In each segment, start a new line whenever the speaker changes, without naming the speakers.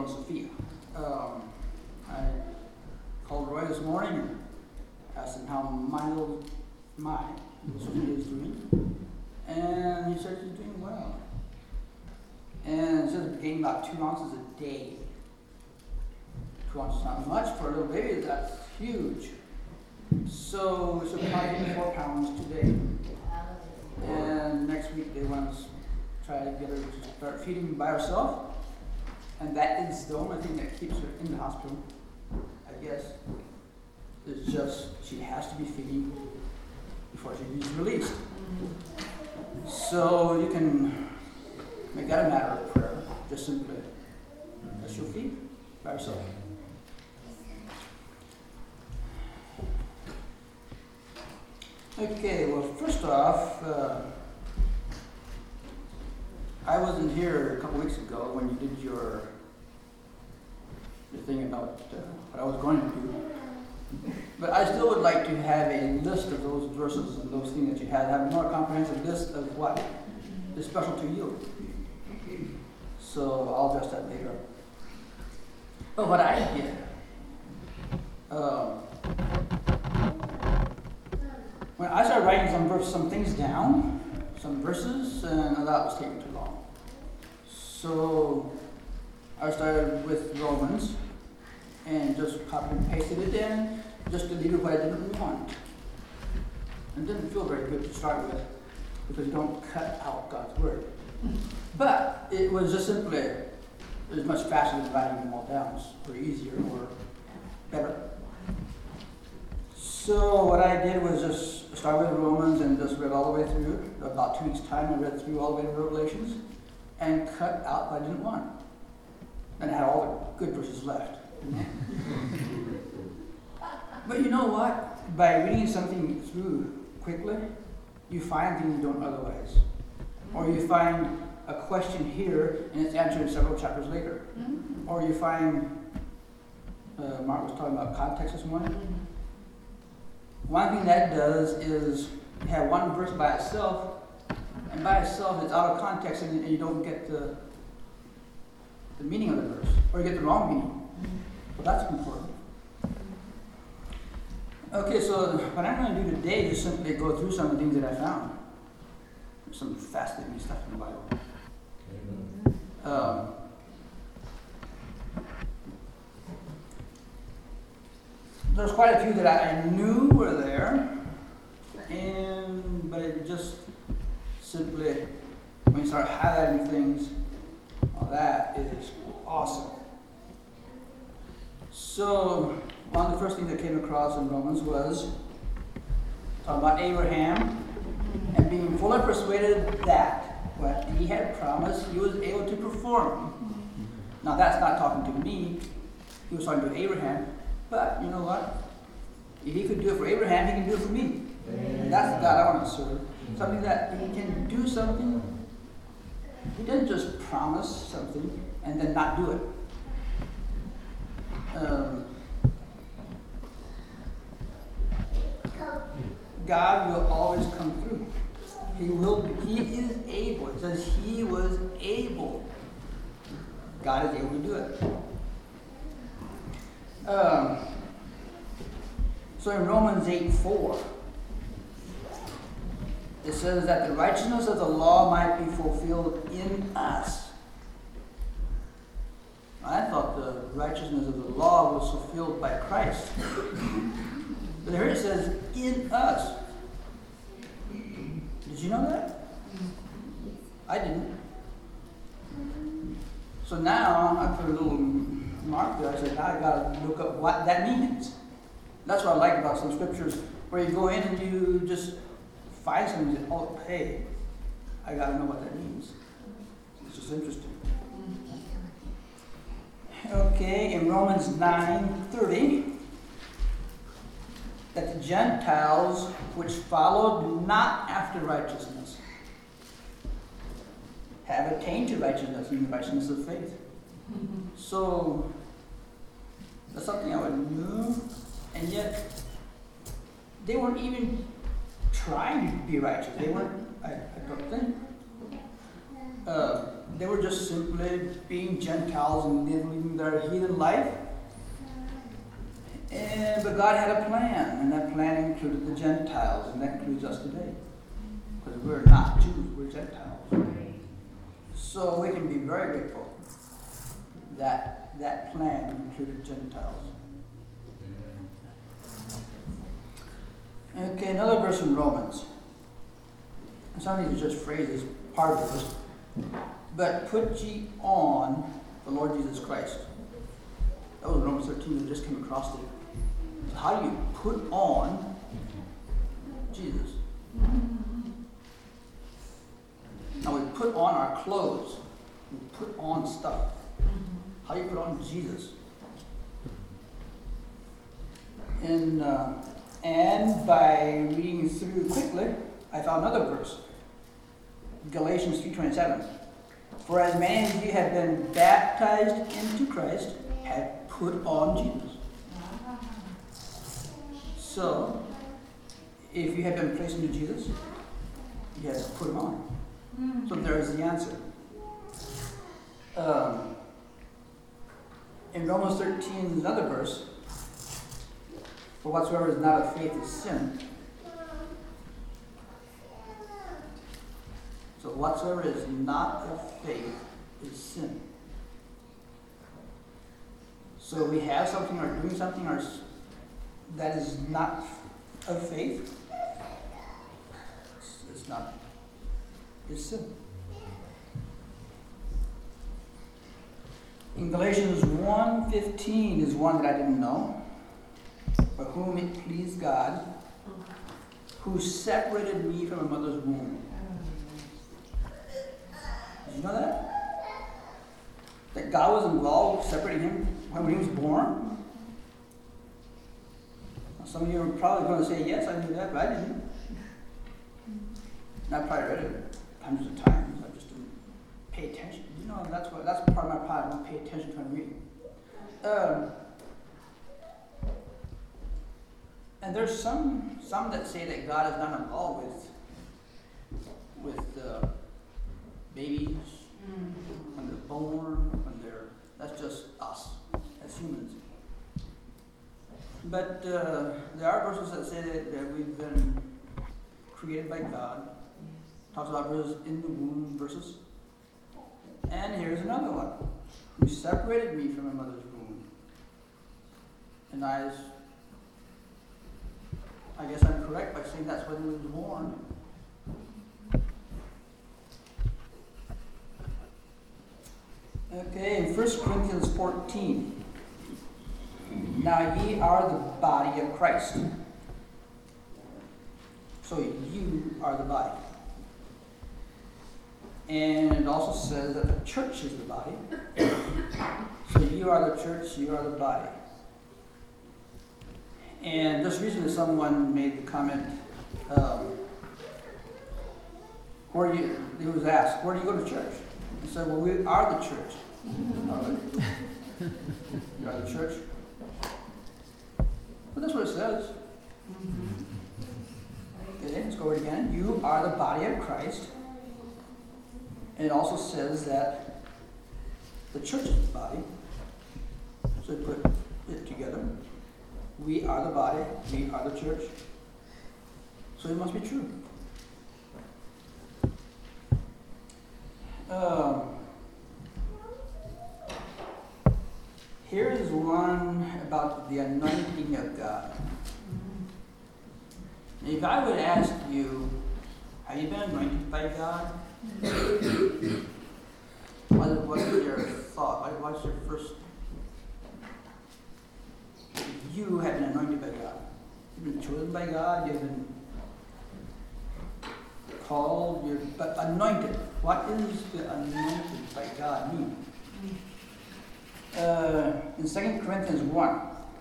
on Sophia. I called Roy this morning and asked him how my little Sophia is doing. And he said she's doing well. And it says gain about 2 ounces a day. 2 ounces is not much for a little baby, that's huge. So she'll probably gain 4 pounds today. And next week they want to try to get her to start feeding by herself. And that is the only thing that keeps her in the hospital, I guess. It's just she has to be feeding before she's released. So you can make that a matter of prayer, just simply that she'll feed by herself. Okay, well, first off, I wasn't here a couple weeks ago when you did your thing about what I was going to do. But I still would like to have a list of those verses and those things that you had, have a more comprehensive list of what is special to you. So I'll address that later. But what I did, when I started writing some things down, some verses, and that was taking too long. So I started with Romans and just copied and pasted it in, just deleted what I didn't want. It didn't feel very good to start with because you don't cut out God's word. But it was just simply, it was much faster than writing them all down, or easier, or better. So what I did was just start with Romans and just read all the way through. About 2 weeks' time, I read through all the way to Revelations and cut out what I didn't want. And I had all the good verses left. But you know what? By reading something through quickly, you find things you don't otherwise. Or you find a question here and it's answered several chapters later. Or you find, Mark was talking about context this morning. One thing that does is have one verse by itself, and by itself it's out of context and you don't get the meaning of the verse, or you get the wrong meaning. Well, that's important. Okay, so what I'm going to do today is just simply go through some of the things that I found. There's some fascinating stuff in the Bible. There's quite a few that I knew were there, but it just simply, when you start highlighting things, well, that is awesome. So, one of the first things that came across in Romans was talking about Abraham and being fully persuaded that what he had promised he was able to perform. Now, that's not talking to me. He was talking to Abraham. But you know what? If he could do it for Abraham, he can do it for me. And that's the God I want to serve. Something that he can do something. He doesn't just promise something and then not do it. God will always come through. He is able. It says he was able. God is able to do it. So in Romans 8:4, it says that the righteousness of the law might be fulfilled in us. I thought the righteousness of the law was fulfilled by Christ. But here it says, in us. Did you know that? I didn't. So now I put a little mark there. I said, now I got to look up what that means. That's what I like about some scriptures, where you go in and you just find something and say, oh, hey, I got to know what that means. It's just interesting. Okay, in Romans 9:30, that the Gentiles which followed not after righteousness have attained to righteousness in the righteousness of faith. So that's something I would know, and yet they weren't even trying to be righteous. They weren't, I don't think. they were just simply being Gentiles and living their heathen life. But God had a plan, and that plan included the Gentiles, and that includes us today. Because we're not Jews, we're Gentiles. So we can be very grateful that that plan included Gentiles. Okay, another verse in Romans. Some of these are just phrases, part of this. But put ye on the Lord Jesus Christ. That was Romans 13, we just came across it. So how do you put on Jesus? Now we put on our clothes. We put on stuff. How do you put on Jesus? And by reading through quickly, I found another verse. Galatians 3:27. For as many as ye have been baptized into Christ, have put on Jesus. So, if you have been placed into Jesus, you have to put him on. So there is the answer. In Romans 13, there's another verse. For whatsoever is not of faith is sin. So whatsoever is not of faith is sin. So we have something or doing something that is not of faith. It's sin. In Galatians 1:15 is one that I didn't know. For whom it pleased God, who separated me from a mother's womb. Did you know that? That God was involved separating him when he was born? Some of you are probably going to say, yes, I knew that, but I didn't. And I probably read it hundreds of times. I just didn't pay attention. You know, that's part of my problem. I don't pay attention to what I'm reading. And there's some that say that God is not involved with babies when they're born, that's just us as humans. But there are verses that say that we've been created by God. Talks about verses in the womb verses. And here's another one. Who separated me from my mother's womb. And I guess I'm correct by saying that's when he was born. Okay, in 1 Corinthians 14. Now ye are the body of Christ. So you are the body. And it also says that the church is the body. So you are the church, you are the body. And just recently someone made the comment, he was asked, where do you go to church? He said, well, we are the church. You are the church. But that's what it says. Okay, let's go over it again. You are the body of Christ. And it also says that the church is the body. So put it together. We are the body. We are the church. So it must be true. Here is one about the anointing of God. If I would ask you, have you been anointed by God? What is your thought? What's your first? You have been anointed by God. You've been chosen by God. You've been called. But anointed. What is the anointed by God mean? In 2 Corinthians 1.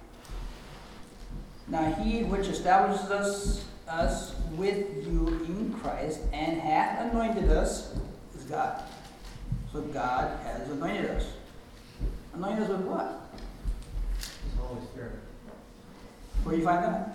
Now he which establishes us with you in Christ and hath anointed us is God. So God has anointed us. Anointed us with what?
His Holy Spirit.
Where do you find that?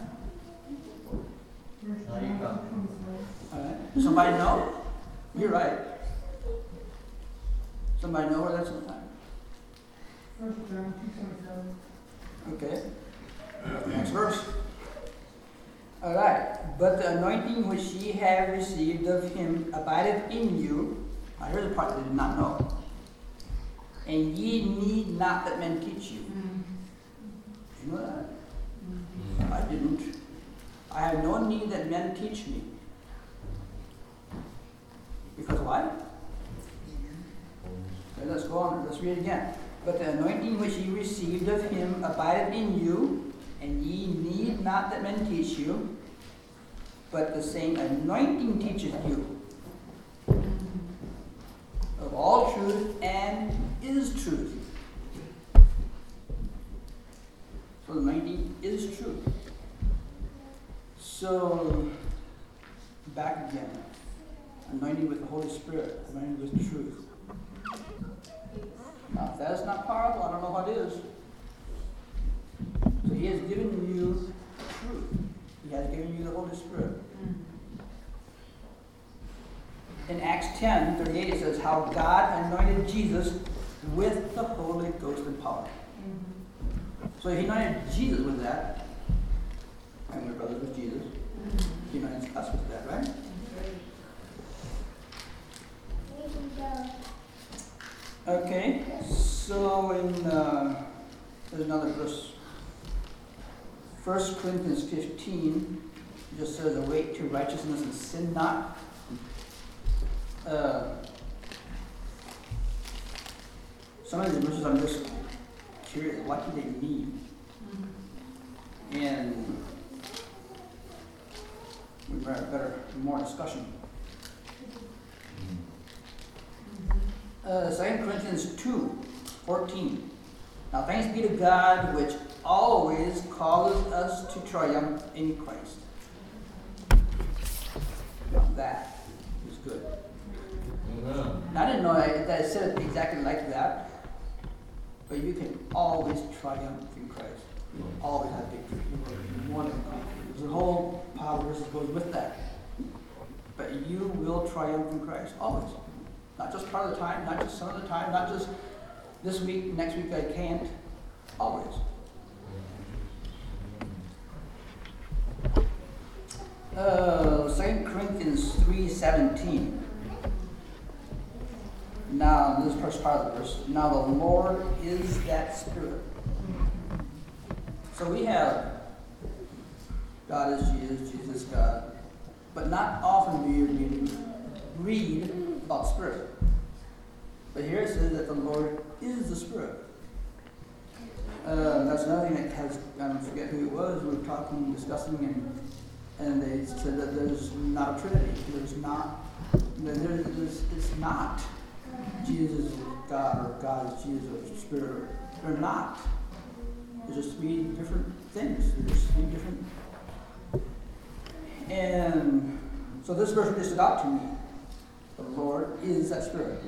All right.
Somebody know? You're right. Somebody know where that's in time?
1 John 2:27.
Okay. Next verse. All right. But the anointing which ye have received of him abideth in you. Now here's the part that I did not know. And ye need not that men teach you. You know that? I didn't. I have no need that men teach me. Because why? Okay, let's go on. Let's read it again. But the anointing which ye received of him abideth in you, and ye need not that men teach you, but the same anointing teacheth you of all truth and is truth. So the anointing is truth. So, back again. Anointing with the Holy Spirit, anointing with truth. Now, if that is not powerful, I don't know what is. So he has given you truth. He has given you the Holy Spirit. In Acts 10:38 it says, how God anointed Jesus with the Holy Ghost and power. So he anointed Jesus with that, and we're brothers with Jesus. He anointed us with that, right? Okay, so there's another verse. 1 Corinthians 15 just says, await to righteousness and sin not. Some of these verses I'm just curious, what do they mean? And we better more discussion. 2 Corinthians 2:14. Now thanks be to God which always causes us to triumph in Christ. Now that is good.
Amen.
Now, I didn't know that it said it exactly like that, but you can always triumph in Christ. You will always have victory. You will more than conquer. There's a whole pile of verses goes with that. But you will triumph in Christ, always. Not just part of the time, not just some of the time, not just this week, next week I can't. Always. Uh, 2 Corinthians 3:17. Now, this first part of the verse. Now the Lord is that Spirit. So we have God is Jesus, Jesus is God. But not often do you read about Spirit. But here it says that the Lord is the Spirit. That's another thing that has, I don't forget who it was, we were talking, discussing, and they said that there's not a Trinity. There's not, it's not Jesus is God or God is Jesus or Spirit. They're not. There's just three different things. There's three different. And so this verse really stood out to me. The Lord is that Spirit.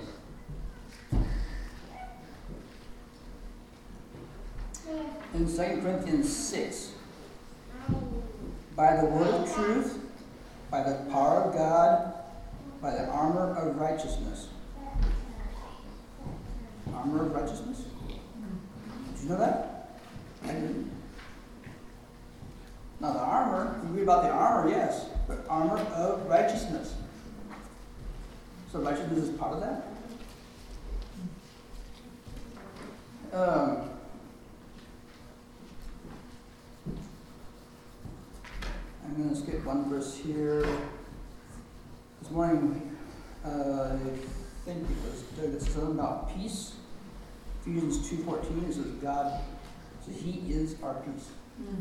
In 2 Corinthians 6, by the word of truth, by the power of God, by the armor of righteousness. Armor of righteousness? Did you know that? I didn't. Now the armor, you read about the armor, yes, but armor of righteousness. So righteousness is part of that? I'm going to skip one verse here. This morning, I think it was Doug that said something about peace. Ephesians 2:14, it says God, so He is our peace.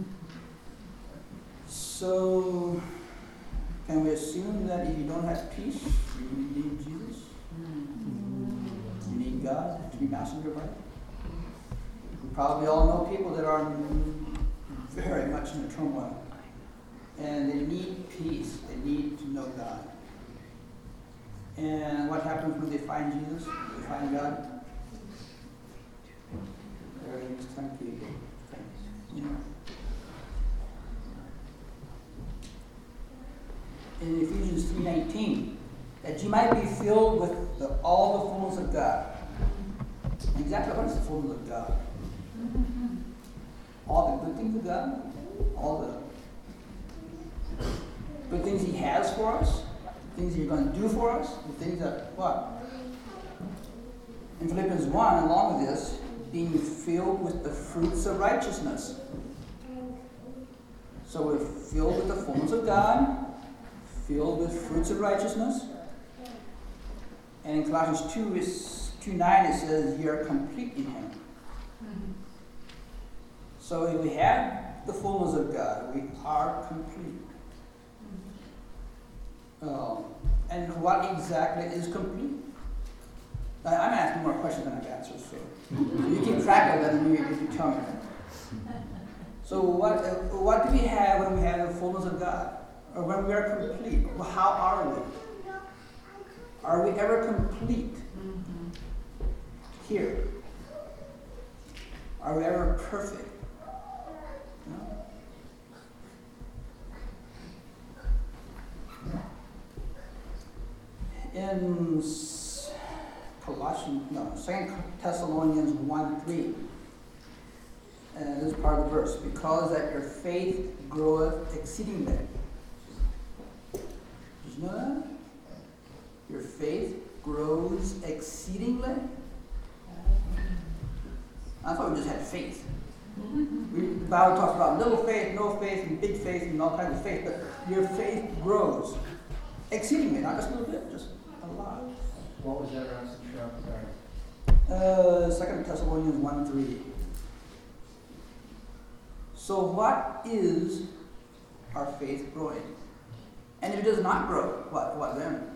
So, can we assume that if you don't have peace, you need Jesus? You need God to be master of your life? We probably all know people that are very much in a turmoil. And they need peace. They need to know God. And what happens when they find Jesus? When they find God? Everything's tranquil. You know. In Ephesians 3:19, that you might be filled with all the fullness of God. exactly what is the fullness of God? All the good things of God, all the good things He has for us, the things He's going to do for us, the things that, what? In Philippians 1, along with this, being filled with the fruits of righteousness. So we're filled with the fullness of God, filled with fruits of righteousness. And in Colossians 2:9 it says, "You are complete in Him." So if we have the fullness of God, we are complete. And what exactly is complete? I'm asking more questions than I've answered, so you keep track of them and you tell me. So what do we have when we have the fullness of God? Or when we are complete? Well, how are we? Are we ever complete here? Are we ever perfect? No. In 2 Thessalonians 1:3, and this is part of the verse, because that your faith groweth exceedingly. Did you know that? Your faith grows exceedingly? I thought we just had faith. The Bible talks about little faith, no faith, and big faith, and all kinds of faith, but your faith grows exceedingly, not just a little bit, just a lot.
What was that reference to? Sorry.
2 Thessalonians 1:3. So what is our faith growing? And if it does not grow, what then?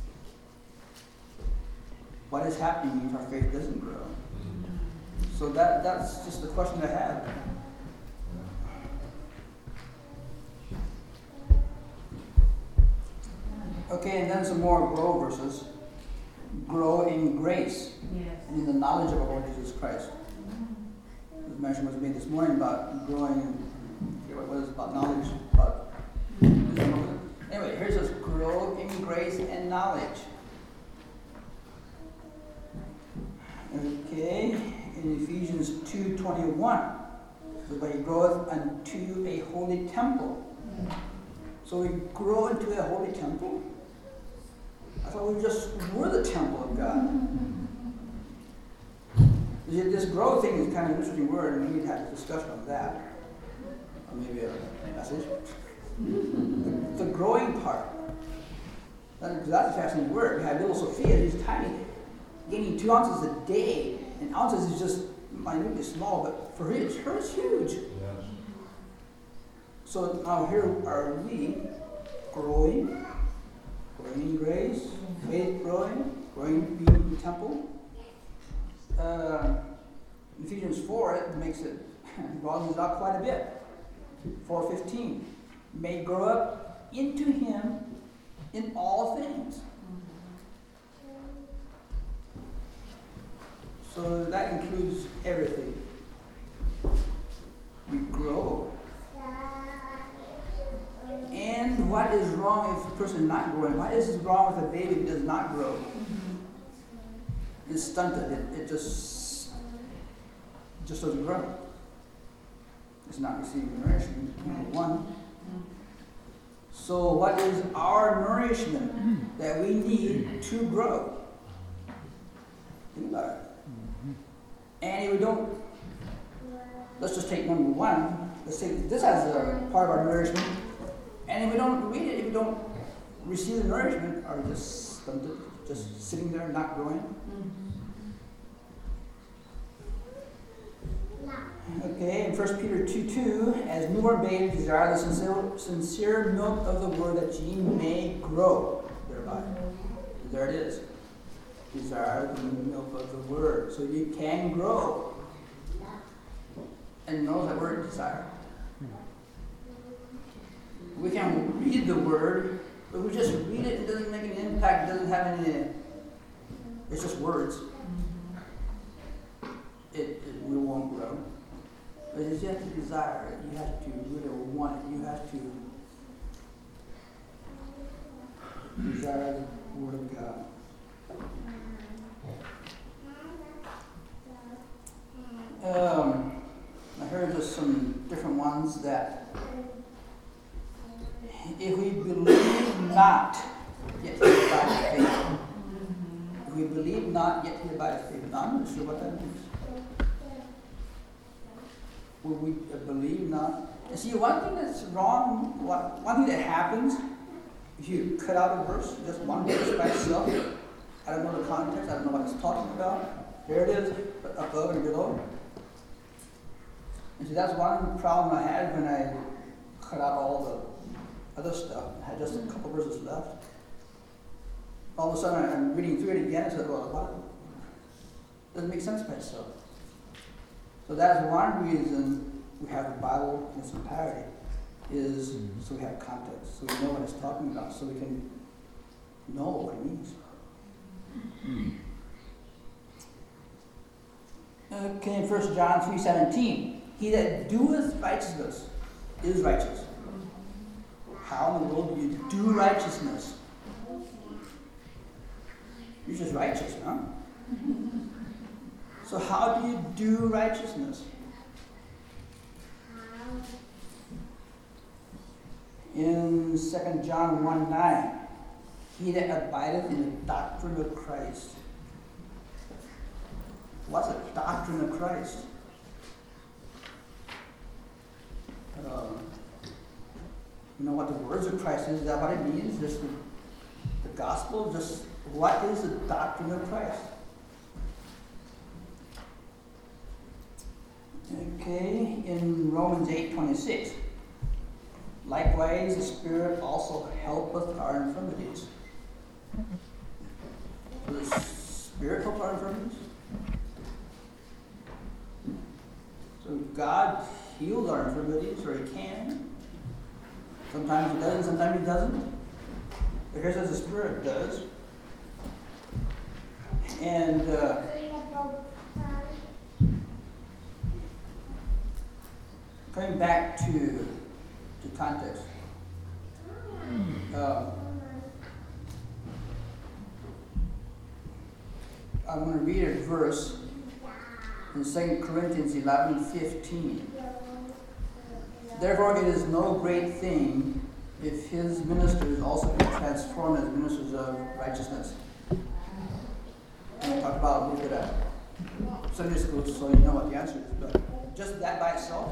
What is happening if our faith doesn't grow? So that's just the question I have. Okay, and then some more grow verses. Grow in grace and in the knowledge of our Lord Jesus Christ. The mention was made this morning about growing in, what is it about knowledge? Anyway, here's this: grow in grace and knowledge. Okay, in Ephesians 2:21, but he groweth unto a holy temple. So we grow into a holy temple? I thought we just were the temple of God. This grow thing is kind of an interesting word, and we need to have a discussion of that. Or maybe a message. The growing part. That's a fascinating word. We have little Sophia, she's tiny, gaining 2 ounces a day. And ounces is just minutely small, but for her it's huge.
Yes.
So now here are we growing in grace, faith growing being in the temple. Ephesians 4, it makes it, broadens it out quite a bit. 4:15, may grow up into Him in all things. So that includes everything. We grow. And what is wrong if a person is not growing? What is wrong with a baby who does not grow? It's stunted. It just doesn't grow. It's not receiving nourishment, number one. So what is our nourishment that we need to grow? Think about it. And if we don't, let's just take number one. Let's take this as a part of our nourishment. And if we don't read it, if we don't receive the nourishment, are we just stunted, just sitting there not growing? Okay, in 1 Peter 2:2, as newborn babes desire the sincere milk of the word that ye may grow thereby. There it is. Desire the milk of the word, so you can grow. And know that word, desire. We can read the word, but we just read it, it doesn't make any impact, it doesn't have any, it's just words. We won't grow. But you have to desire it, you have to really want it, you have to desire the word of God. If we believe not, yet we abide by faith. If we believe not, yet we abide by faith. Now, I'm not sure what that means. Will we believe not? And see, one thing that's wrong, one thing that happens, if you cut out a verse, just one verse by itself, I don't know the context, I don't know what it's talking about. There it is, above and below. And see, that's one problem I had when I cut out all the other stuff. I had just a couple verses left. All of a sudden, I'm reading through it again and said, well, what? Doesn't make sense by itself. So that's one reason we have the Bible in its entirety, is so we have context, so we know what it's talking about, so we can know what it means. Okay, in 1 John 3:17, he that doeth righteousness is righteous. How in the world do you do righteousness? You're just righteous, huh? So how do you do righteousness? In 2 John 1:9, he that abideth in the doctrine of Christ. What's the doctrine of Christ? You know what the words of Christ is that what it means? Just the gospel? Just what is the doctrine of Christ? Okay, in Romans 8:26, likewise the Spirit also helpeth our infirmities. Does the Spirit help our infirmities? So God heals our infirmities, or He can. Sometimes He does, sometimes He doesn't. But here says the Spirit does. And coming back to context, I'm going to read a verse in 2 Corinthians 11:15. Therefore, it is no great thing if His ministers also be transformed as ministers of righteousness. And I talked about a little bit of Sunday school, so you know what the answer is. But just that by itself,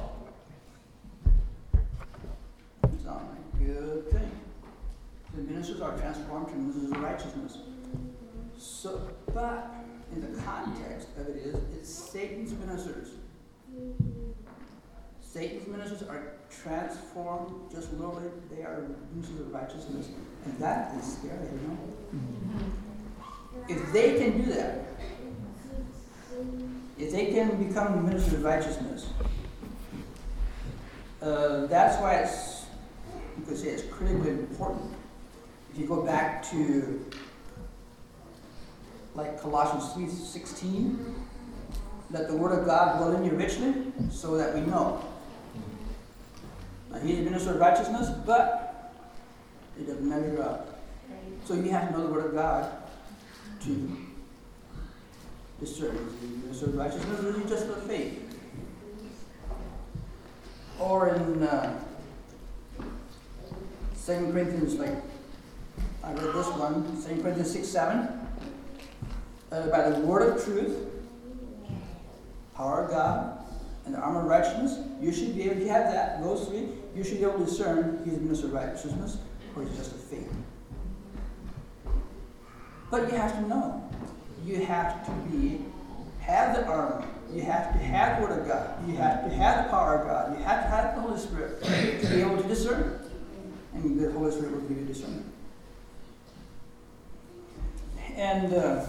it's not a good thing. The ministers are transformed to ministers of righteousness. So, but in the context of it is, it's Satan's ministers. Satan's ministers are transformed just literally. They are ministers of righteousness. And that is scary, you know? If they can do that, if they can become ministers of righteousness, that's why it's, you could say it's critically important. If you go back to like Colossians 3:16, let the word of God dwell in you richly, so that we know. Now, He is a minister of righteousness, but it doesn't measure up. So you have to know the word of God to discern. Is He a minister of righteousness, or is He just of faith? Or in 2 Corinthians, like I read this one, 2 Corinthians 6:7. By the word of truth, power of God, and the armor of righteousness, you should be able to have that, those three, you should be able to discern He's a minister of righteousness or He's just a faith. But you have to know. You have to have the armor. You have to have the word of God. You have to have the power of God. You have to have the Holy Spirit to be able to discern. And the Holy Spirit will give you discernment. And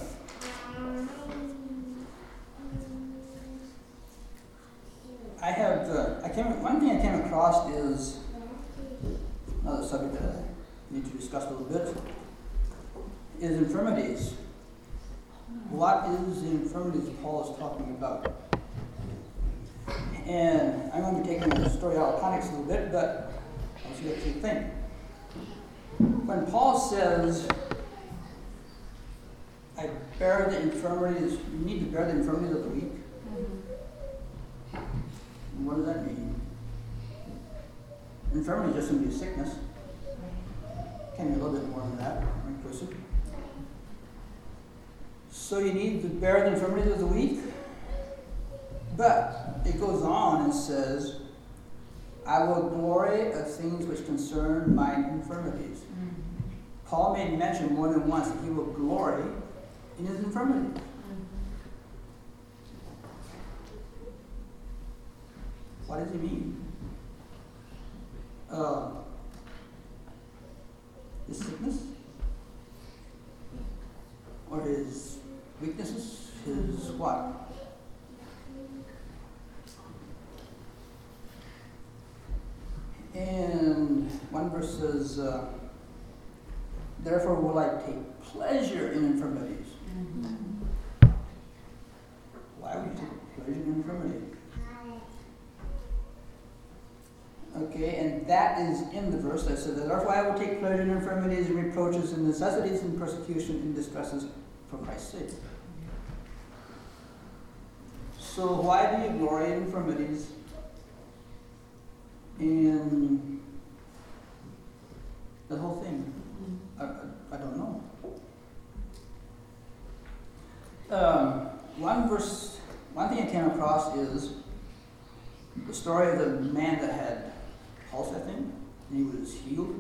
one thing I came across is another subject that I need to discuss a little bit, is infirmities. What is the infirmities Paul is talking about? And I'm going to be taking the story out of context a little bit, but I'll see what you think. When Paul says, I bear the infirmities, you need to bear the infirmities of the weak. What does that mean? infirmity just can be a sickness. Can be a little bit more than that, inclusive. So you need to bear the infirmities of the weak. But it goes on and says, I will glory of things which concern my infirmities. Paul made mention more than once that he will glory in his infirmities. What does he mean? His sickness? Or his weaknesses? His what? And one verse says, therefore will I take pleasure in infirmities. Why would you take pleasure in infirmity? Okay, and that is in the verse that says, therefore I will take pleasure in infirmities and reproaches and necessities and persecution and distresses for Christ's sake. So why do you glory in infirmities? In the whole thing? I don't know. One thing I came across is the story of the man that had pulse, I think, and he was healed.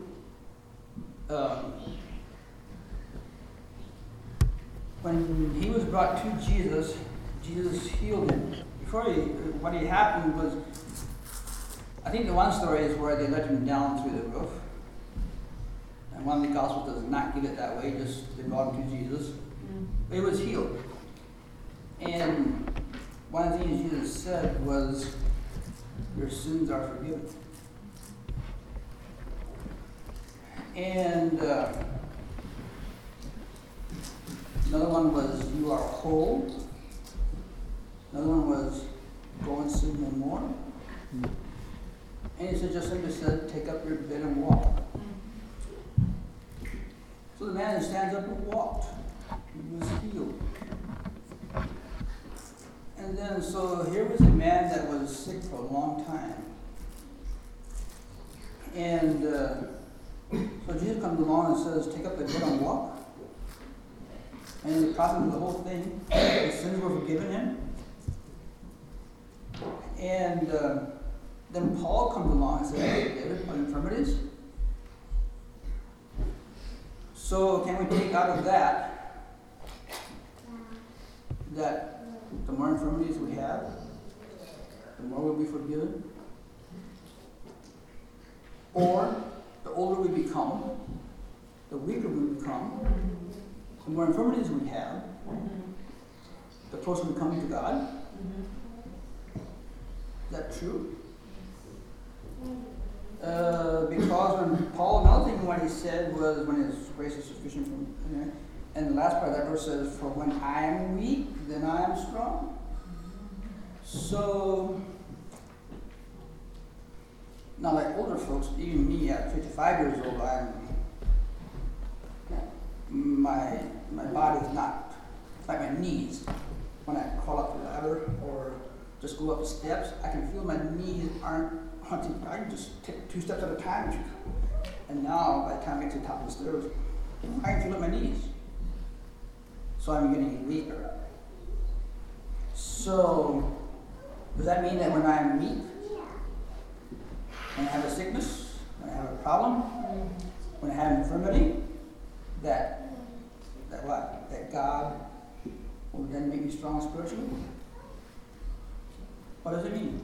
When he was brought to Jesus, Jesus healed him. What had happened was, I think the one story is where they let him down through the roof. And one of the Gospels does not give it that way, just they brought him to Jesus. But he was healed. And one of the things Jesus said was, your sins are forgiven. And another one was, you are whole. Another one was, go and sin no more. And he said, just simply said, take up your bed and walk. So the man stands up and walked. He was healed. And then, so here was a man that was sick for a long time. And so Jesus comes along and says, take up the bed and walk. And the problem of the whole thing, his sins were forgiven him. And then Paul comes along and says, David, what infirmities? So can we take out of that the more infirmities we have, the more we'll be forgiven? Or the older we become, the weaker we become, the more infirmities we have, the closer we come to God? Is that true? Because when Paul, another thing what he said was, when his grace is sufficient for me, and the last part of that verse says, for when I am weak, then I am strong. So, now like older folks, even me at 55 years old, my body is not, it's like my knees. When I crawl up the ladder or just go up the steps, I can feel my knees aren't hunting. I can just take 2 steps at a time. And now, by the time I get to the top of the stairs, I can feel up my knees. So I'm getting weaker. So, does that mean that when I'm weak, when I have a sickness, when I have a problem, when I have an infirmity, that what? That God will then make me strong spiritually? What does it mean?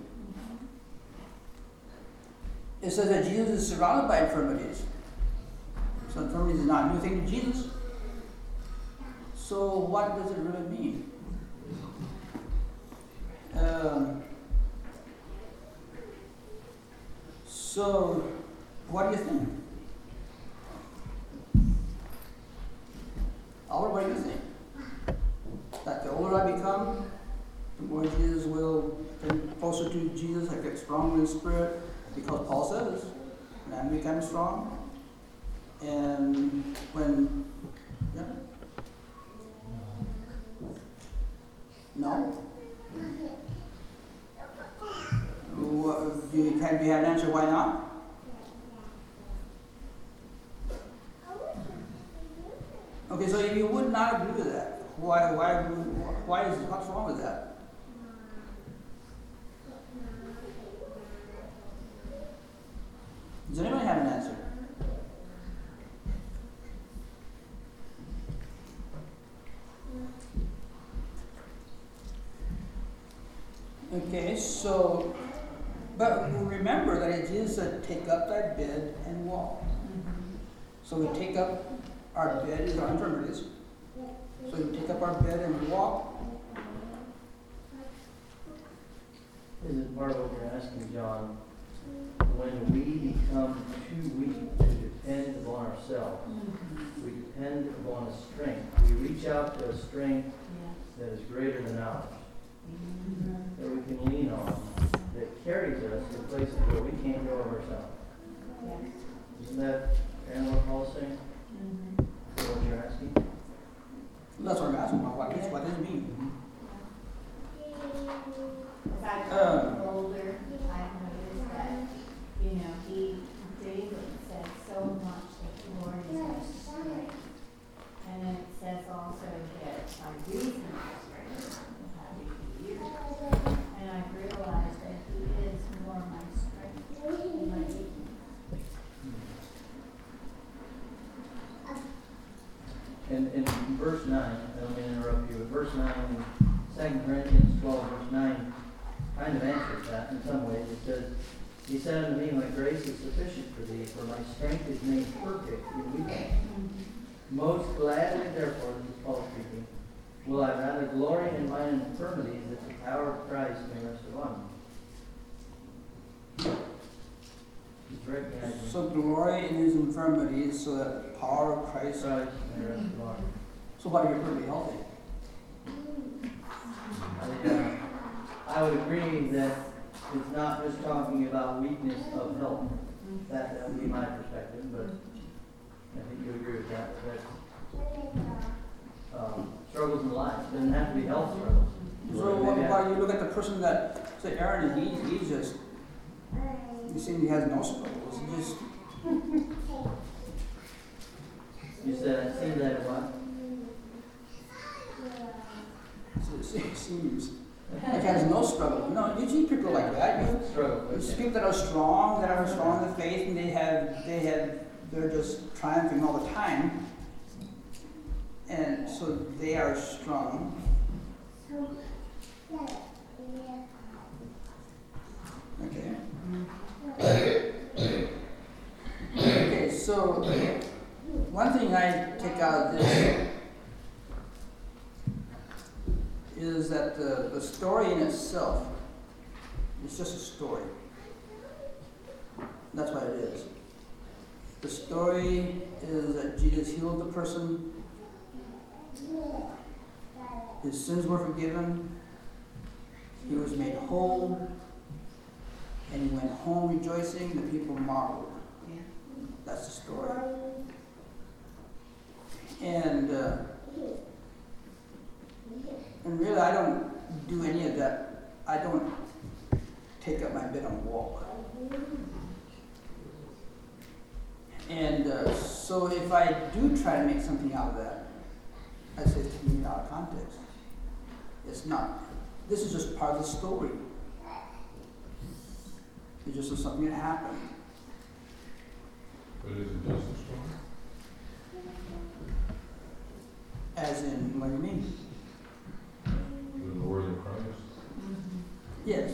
It says that Jesus is surrounded by infirmities. So infirmities is not a new thing to Jesus. So what does it really mean? So what do you think? Albert, what do you think? That the older I become, the more Jesus will bring closer to Jesus. I get stronger in spirit, because Paul says, when I'm weak, I'm strong. And when, yeah? No? Do you have an answer why not? Okay, so if you would not agree with that, why is what's wrong with that? Does anyone have an answer? Okay, so, but remember that it is a take up thy bed and walk. So we take up our bed is our infirmities. So we take up our bed and walk.
This is part of what you're asking, John. When we become too weak to depend upon ourselves, we depend upon a strength. We reach out to a strength that is greater than ours, that we can lean on, that carries us to places where we can't go of ourselves. Isn't that kind of what Paul's saying? Is that what you're asking?
That's what I'm asking about. What does it mean?
As I got older, I noticed that, David said so much that the Lord is my strength. And then it says also that by reason of strength, and I realized that He is more my strength than my weakness.
And in verse 9, I don't mean to interrupt you, but verse 9 in 2 Corinthians 12, verse 9, kind of answers that in some ways. It says, He said unto me, My grace is sufficient for thee, for my strength is made perfect in weakness. Most gladly, therefore, this is Paul speaking, will I rather glory in mine infirmities, that the power of Christ may rest upon me. He's recognizing
So glory in his infirmities, so that the power of Christ.
Christ may rest upon me.
So what are you pretty healthy?
I would agree that it's not just talking about weakness of health. That would be my perspective, but I think you agree with that. Struggles in life. It doesn't have to be health struggles.
So what about you look at the person that, say Aaron, he just, you see he has no struggles. He just,
You said, I see that what?
it seems like he has no struggle. No, you see people like that. You see people that are strong in the faith, and they're just triumphing all the time. And so they are strong. Okay. Okay, so one thing I take out of this is that the story in itself is just a story. That's what it is. The story is that Jesus healed the person. His sins were forgiven. He was made whole. And he went home rejoicing. The people marveled. That's the story. And really, I don't do any of that. I don't take up my bed and walk. And so if I do try to make something out of that, I say it's taken out of context. It's not. This is just part of the story. It's just something that happened.
But is it just a story?
As in, what do you mean?
The Lord of Christ?
Yes.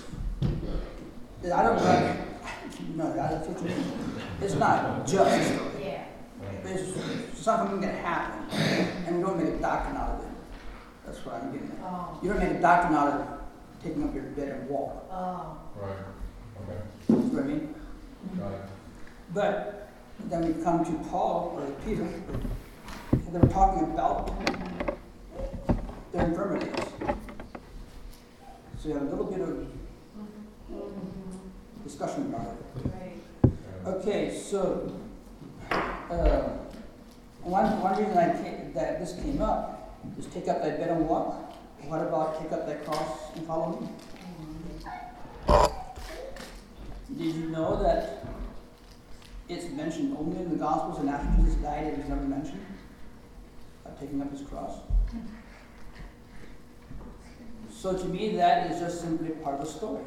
I don't like, no, that's what you mean. It's not just a story.
Yeah.
It's something that happened, and we don't make a doctrine out of it. That's what I'm getting at.
Oh.
You don't make a doctrine out of taking up your bed and walk.
Oh.
Right. Okay.
That's what I mean.
Got it.
But then we come to Paul or Peter, and they're talking about their infirmities. So you have a little bit of discussion about it.
Right.
Okay, so one reason that this came up is take up thy bed and walk. What about take up thy cross and follow me? Did you know that it's mentioned only in the Gospels, and after Jesus died it was never mentioned? by taking up his cross. So to me, that is just simply part of the story.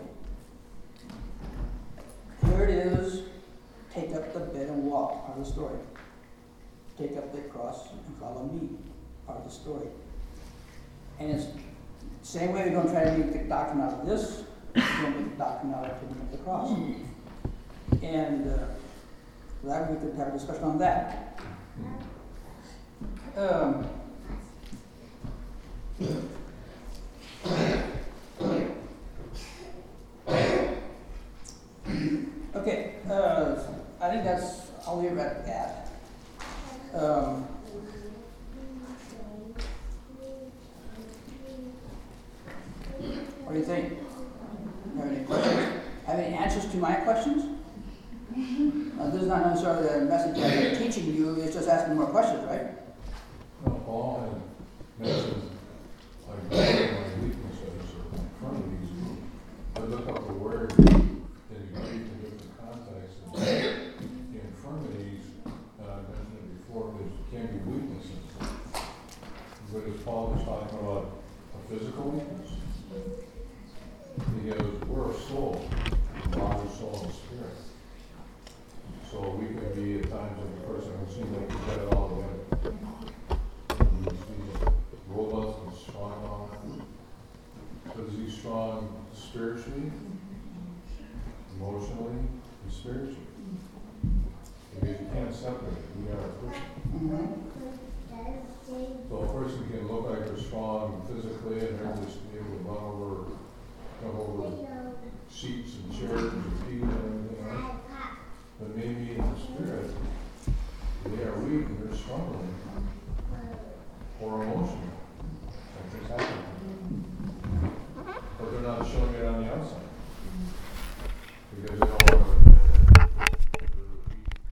Here it is, take up the bed and walk, part of the story. Take up the cross and follow me, part of the story. And it's the same way we don't try to make the doctrine out of this, we don't make the doctrine out of taking up the cross. And that we could have a discussion on that. Okay, I think I'll leave it at that. What do you think? You have any questions? Have any answers to my questions? This is not necessarily a message that I'm teaching you, it's just asking more questions, right?
Now, Paul had mentioned, like, my weaknesses or infirmities. I look up the word that he used in different contexts. And the infirmities, I mentioned it before, can be weaknesses. But as Paul was talking about a physical weakness, he goes, we're a soul, body, soul, and spirit. So we can be at times like a person who seems like he's got it all together. He's robust and strong and all that. But is he strong spiritually, emotionally, and spiritually? Because you can't separate it. We are a person. So a person can look like they're strong physically and they're just able to run over seats and chairs and